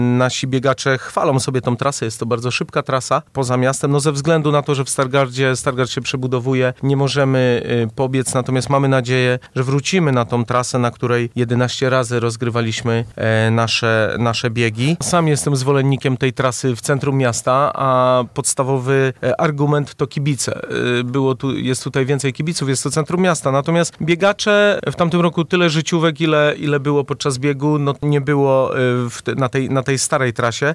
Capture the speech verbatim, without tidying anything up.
Nasi biegacze chwalą sobie tą trasę, jest to bardzo szybka trasa poza miastem, no ze względu na to, że w Stargardzie, Stargard się przebudowuje, nie możemy pobiec, natomiast mamy nadzieję, że wrócimy na tą trasę, na której jedenaście razy rozgrywaliśmy nasze, nasze biegi. Sam jestem zwolennikiem tej trasy w centrum miasta, a podstawowy argument to kibice. Było tu, jest tutaj więcej kibiców, jest to centrum miasta, natomiast biegacze w tamtym roku tyle życiówek, ile, ile było podczas biegu, no nie było w, na, tej, na tej starej trasie.